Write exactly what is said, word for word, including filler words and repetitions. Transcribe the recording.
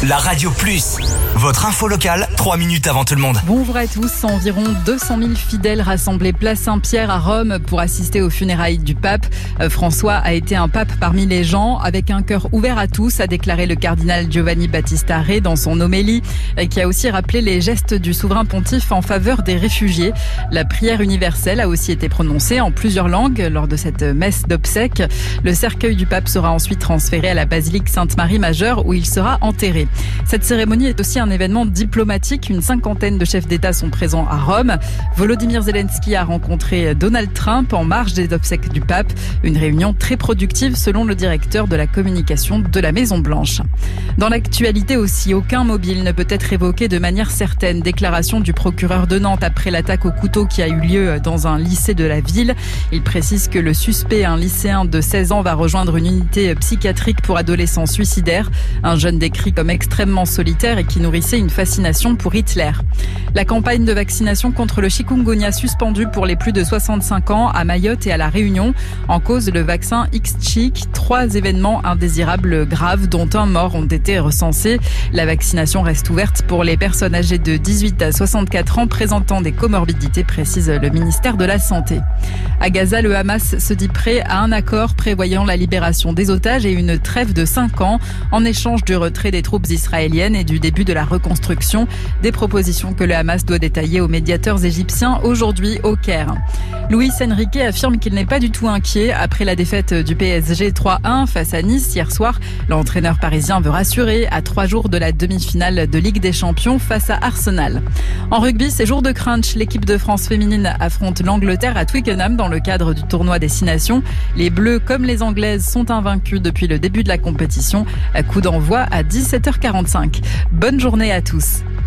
la Radio Plus. Votre info locale, trois minutes avant tout le monde. Bonjour à tous. Environ deux cent mille fidèles rassemblés place Saint-Pierre à Rome pour assister aux funérailles du pape. François a été un pape parmi les gens, avec un cœur ouvert à tous, a déclaré le cardinal Giovanni Battista Re dans son homélie, qui a aussi rappelé les gestes du souverain pontife en faveur des réfugiés. La prière universelle a aussi été prononcée en plusieurs langues lors de cette messe d'obsèques. Le cercueil du pape sera ensuite transféré à la basilique Sainte-Marie Majeure où il sera enterré. Cette cérémonie est aussi un événement diplomatique. Une cinquantaine de chefs d'État sont présents à Rome. Volodymyr Zelensky a rencontré Donald Trump en marge des obsèques du pape. Une réunion très productive selon le directeur de la communication de la Maison-Blanche. Dans l'actualité aussi, aucun mobile ne peut être évoqué de manière certaine. Déclaration du procureur de Nantes après l'attaque au couteau qui a eu lieu dans un lycée de la ville. Il précise que le suspect, un lycéen de seize ans, va rejoindre une unité psychiatrique pour adolescents suicidaires. Un jeune décrit comme extrêmement solitaire et qui nourrissait une fascination pour Hitler. La campagne de vaccination contre le chikungunya suspendue pour les plus de soixante-cinq ans à Mayotte et à La Réunion. En cause, le vaccin Ixchiq. Trois événements indésirables graves, dont un mort, ont été recensés. La vaccination reste ouverte pour les personnes âgées de dix-huit à soixante-quatre ans présentant des comorbidités, précise le ministère de la Santé. À Gaza, le Hamas se dit prêt à un accord prévoyant la libération des otages et une trêve de cinq ans en échange du retrait des troupes israéliennes et du début de la reconstruction. Des propositions que le Hamas doit détailler aux médiateurs égyptiens aujourd'hui au Caire. Luis Enrique affirme qu'il n'est pas du tout inquiet après la défaite du P S G trois un face à Nice hier soir. L'entraîneur parisien veut rassurer à trois jours de la demi-finale de Ligue des Champions face à Arsenal. En rugby, c'est jour de crunch. L'équipe de France féminine affronte l'Angleterre à Twickenham dans le cadre du tournoi des Six Nations. Les Bleus, comme les Anglaises, sont invaincus depuis le début de la compétition. Coup d'envoi à dix-sept heures quarante-cinq. Bonne journée à tous.